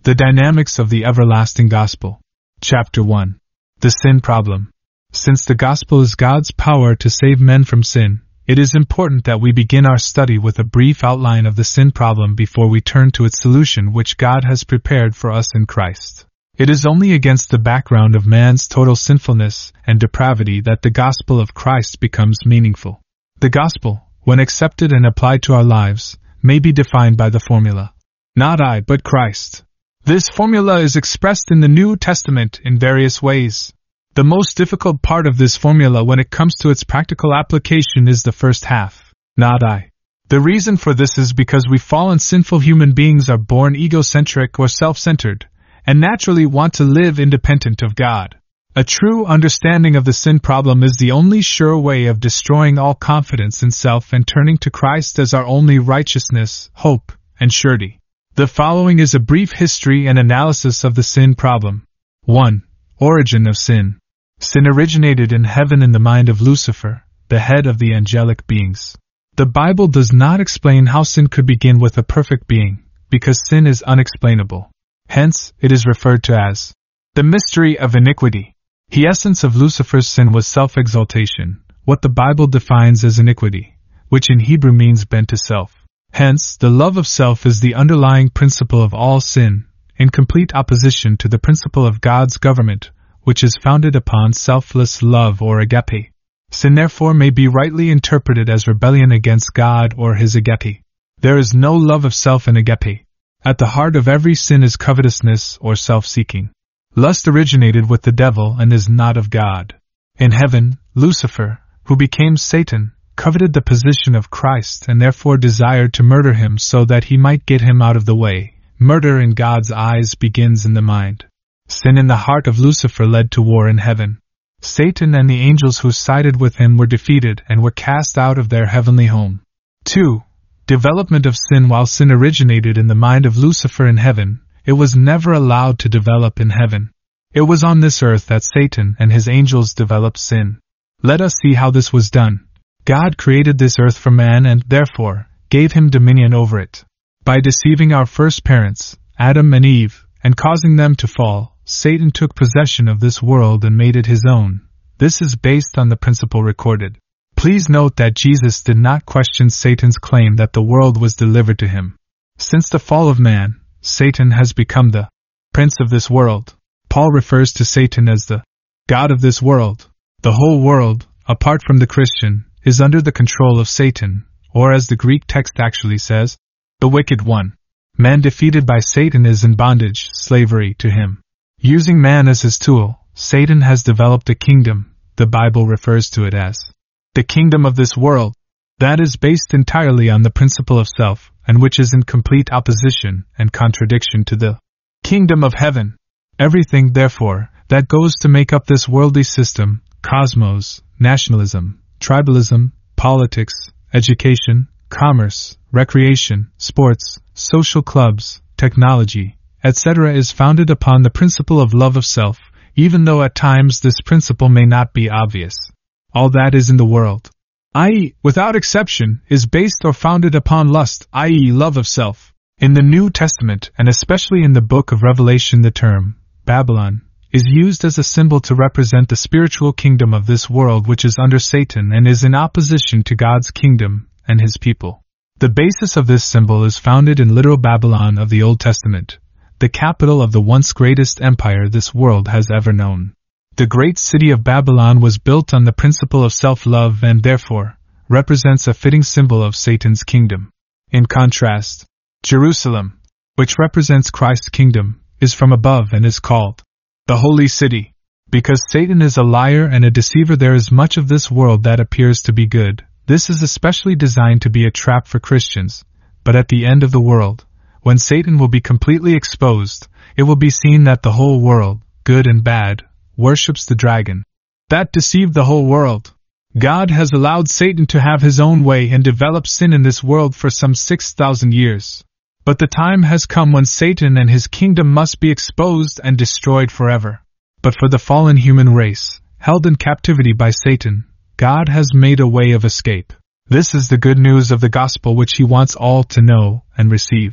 The Dynamics of the Everlasting Gospel. Chapter 1. The Sin Problem. Since the Gospel is God's power to save men from sin, it is important that we begin our study with a brief outline of the sin problem before we turn to its solution, which God has prepared for us in Christ. It is only against the background of man's total sinfulness and depravity that the gospel of Christ becomes meaningful. The gospel, when accepted and applied to our lives, may be defined by the formula, "Not I, but Christ." This formula is expressed in the New Testament in various ways. The most difficult part of this formula when it comes to its practical application is the first half, "Not I." The reason for this is because we fallen sinful human beings are born egocentric or self-centered, and naturally want to live independent of God. A true understanding of the sin problem is the only sure way of destroying all confidence in self and turning to Christ as our only righteousness, hope, and surety. The following is a brief history and analysis of the sin problem. 1. Origin of sin. Sin originated in heaven in the mind of Lucifer, the head of the angelic beings. The Bible does not explain how sin could begin with a perfect being, because sin is unexplainable. Hence, it is referred to as the mystery of iniquity. The essence of Lucifer's sin was self-exaltation, what the Bible defines as iniquity, which in Hebrew means bent to self. Hence, the love of self is the underlying principle of all sin, in complete opposition to the principle of God's government, which is founded upon selfless love or agape. Sin therefore may be rightly interpreted as rebellion against God or His agape. There is no love of self in agape. At the heart of every sin is covetousness or self-seeking. Lust originated with the devil and is not of God. In heaven, Lucifer, who became Satan, coveted the position of Christ and therefore desired to murder him so that he might get him out of the way. Murder in God's eyes begins in the mind. Sin in the heart of Lucifer led to war in heaven. Satan and the angels who sided with him were defeated and were cast out of their heavenly home. 2. Development of sin. While sin originated in the mind of Lucifer in heaven, it was never allowed to develop in heaven. It was on this earth that Satan and his angels developed sin. Let us see how this was done. God created this earth for man and, therefore, gave him dominion over it. By deceiving our first parents, Adam and Eve, and causing them to fall, Satan took possession of this world and made it his own. This is based on the principle recorded. Please note that Jesus did not question Satan's claim that the world was delivered to him. Since the fall of man, Satan has become the prince of this world. Paul refers to Satan as the god of this world. The whole world, apart from the Christian, is under the control of Satan, or as the Greek text actually says, the wicked one. Man defeated by Satan is in bondage, slavery to him. Using man as his tool, Satan has developed a kingdom. The Bible refers to it as the kingdom of this world, that is based entirely on the principle of self, and which is in complete opposition and contradiction to the kingdom of heaven. Everything, therefore, that goes to make up this worldly system, cosmos, nationalism, tribalism, politics, education, commerce, recreation, sports, social clubs, technology, etc. is founded upon the principle of love of self, even though at times this principle may not be obvious. All that is in the world, i.e., without exception, is based or founded upon lust, i.e., love of self. In the New Testament, and especially in the book of Revelation, the term Babylon is used as a symbol to represent the spiritual kingdom of this world, which is under Satan and is in opposition to God's kingdom and his people. The basis of this symbol is founded in literal Babylon of the Old Testament, the capital of the once greatest empire this world has ever known. The great city of Babylon was built on the principle of self-love and therefore represents a fitting symbol of Satan's kingdom. In contrast, Jerusalem, which represents Christ's kingdom, is from above and is called the Holy City. Because Satan is a liar and a deceiver, there is much of this world that appears to be good. This is especially designed to be a trap for Christians. But at the end of the world, when Satan will be completely exposed, it will be seen that the whole world, good and bad, worships the dragon that deceived the whole world. God has allowed Satan to have his own way and develop sin in this world for some 6,000 years. But the time has come when Satan and his kingdom must be exposed and destroyed forever. But for the fallen human race, held in captivity by Satan, God has made a way of escape. This is the good news of the gospel which he wants all to know and receive.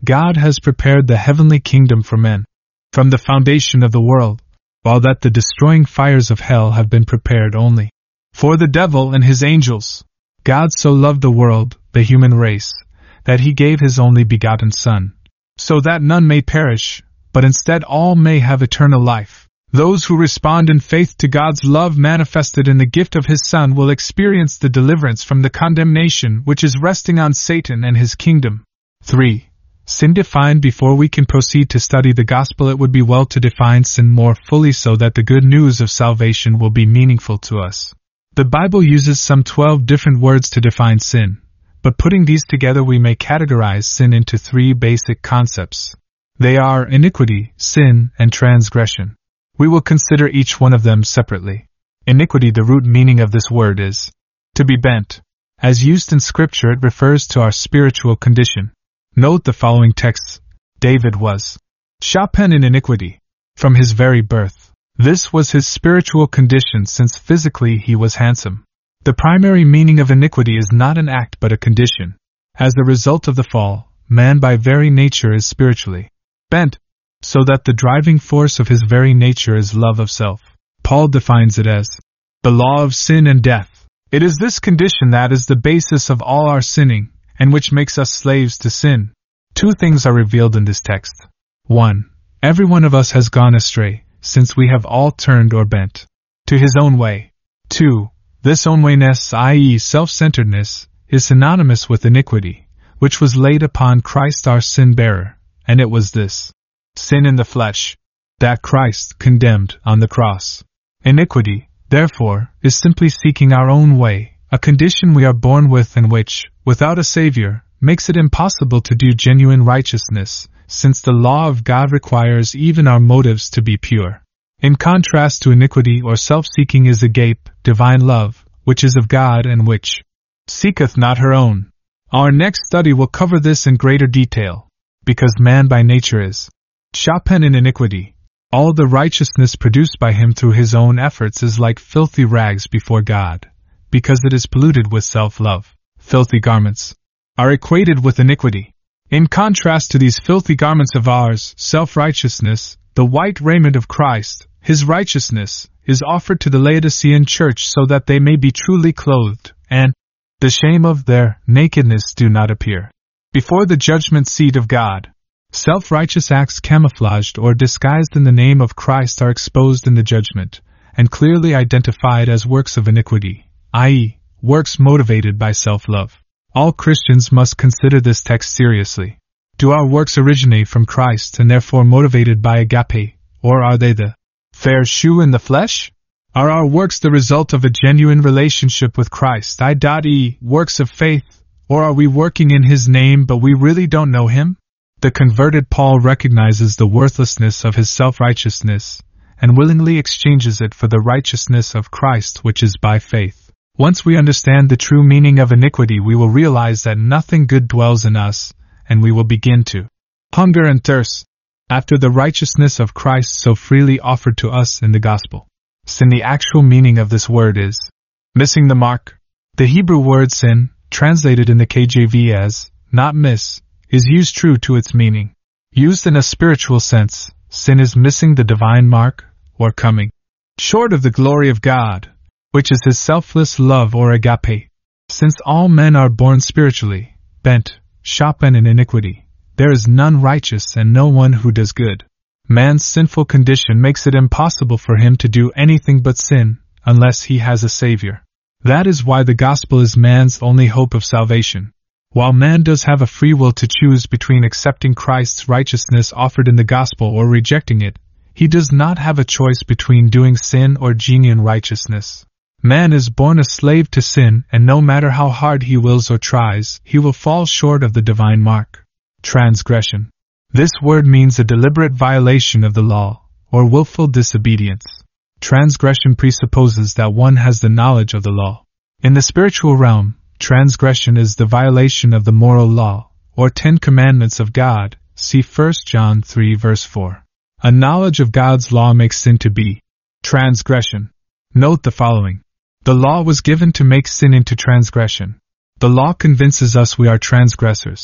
God has prepared the heavenly kingdom for men from the foundation of the world, while that the destroying fires of hell have been prepared only for the devil and his angels. God so loved the world, the human race, that he gave his only begotten Son, so that none may perish, but instead all may have eternal life. Those who respond in faith to God's love manifested in the gift of his Son will experience the deliverance from the condemnation which is resting on Satan and his kingdom. 3. Sin defined. Before we can proceed to study the gospel, it would be well to define sin more fully so that the good news of salvation will be meaningful to us. The Bible uses some 12 different words to define sin, but putting these together we may categorize sin into 3 basic concepts. They are iniquity, sin, and transgression. We will consider each one of them separately. Iniquity. The root meaning of this word is to be bent. As used in Scripture, it refers to our spiritual condition. Note the following texts. David was shapen in iniquity from his very birth. This was his spiritual condition, since physically he was handsome. The primary meaning of iniquity is not an act but a condition. As the result of the fall, man by very nature is spiritually bent, so that the driving force of his very nature is love of self. Paul defines it as the law of sin and death. It is this condition that is the basis of all our sinning, and which makes us slaves to sin. 2 things are revealed in this text. 1. Every one of us has gone astray, since we have all turned or bent to his own way. 2. This own wayness, i.e. self-centeredness, is synonymous with iniquity, which was laid upon Christ our sin-bearer, and it was this sin in the flesh that Christ condemned on the cross. Iniquity, therefore, is simply seeking our own way, a condition we are born with and which, without a Savior, makes it impossible to do genuine righteousness, since the law of God requires even our motives to be pure. In contrast to iniquity or self-seeking is agape, divine love, which is of God and which seeketh not her own. Our next study will cover this in greater detail. Because man by nature is shapen in iniquity, all the righteousness produced by him through his own efforts is like filthy rags before God, because it is polluted with self-love. Filthy garments are equated with iniquity. In contrast to these filthy garments of ours, self-righteousness, the white raiment of Christ, his righteousness, is offered to the Laodicean church so that they may be truly clothed, and the shame of their nakedness do not appear before the judgment seat of God. Self-righteous acts camouflaged or disguised in the name of Christ are exposed in the judgment, and clearly identified as works of iniquity, i.e., works motivated by self-love. All Christians must consider this text seriously. Do our works originate from Christ and therefore motivated by agape, or are they the fair shoe in the flesh? Are our works the result of a genuine relationship with Christ, i.e., works of faith, or are we working in His name but we really don't know Him? The converted Paul recognizes the worthlessness of his self-righteousness, and willingly exchanges it for the righteousness of Christ which is by faith. Once we understand the true meaning of iniquity, we will realize that nothing good dwells in us, and we will begin to hunger and thirst after the righteousness of Christ so freely offered to us in the gospel. Sin. The actual meaning of this word is missing the mark. The Hebrew word sin, translated in the KJV as not miss, is used true to its meaning. Used in a spiritual sense, sin is missing the divine mark, or coming short of the glory of God, which is His selfless love or agape. Since all men are born spiritually bent, shapen in iniquity, there is none righteous and no one who does good. Man's sinful condition makes it impossible for him to do anything but sin, unless he has a Savior. That is why the gospel is man's only hope of salvation. While man does have a free will to choose between accepting Christ's righteousness offered in the gospel or rejecting it, he does not have a choice between doing sin or genuine righteousness. Man is born a slave to sin, and no matter how hard he wills or tries, he will fall short of the divine mark. Transgression. This word means a deliberate violation of the law, or willful disobedience. Transgression presupposes that one has the knowledge of the law. In the spiritual realm, transgression is the violation of the moral law, or 10 Commandments of God, see 1 John 3 verse 4. A knowledge of God's law makes sin to be transgression. Note the following. The law was given to make sin into transgression. The law convinces us we are transgressors.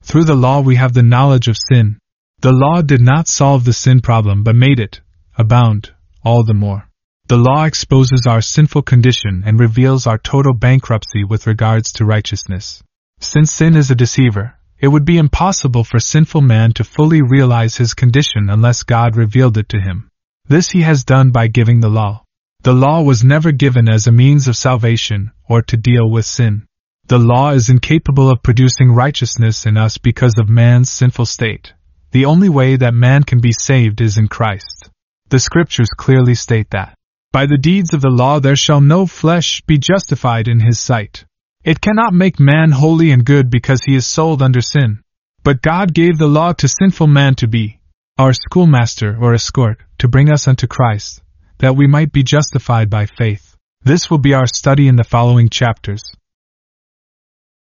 Through the law we have the knowledge of sin. The law did not solve the sin problem but made it abound all the more. The law exposes our sinful condition and reveals our total bankruptcy with regards to righteousness. Since sin is a deceiver, it would be impossible for sinful man to fully realize his condition unless God revealed it to him. This he has done by giving the law. The law was never given as a means of salvation or to deal with sin. The law is incapable of producing righteousness in us because of man's sinful state. The only way that man can be saved is in Christ. The Scriptures clearly state that, "By the deeds of the law there shall no flesh be justified in his sight." It cannot make man holy and good because he is sold under sin. But God gave the law to sinful man to be our schoolmaster or escort, to bring us unto Christ, that we might be justified by faith. This will be our study in the following chapters.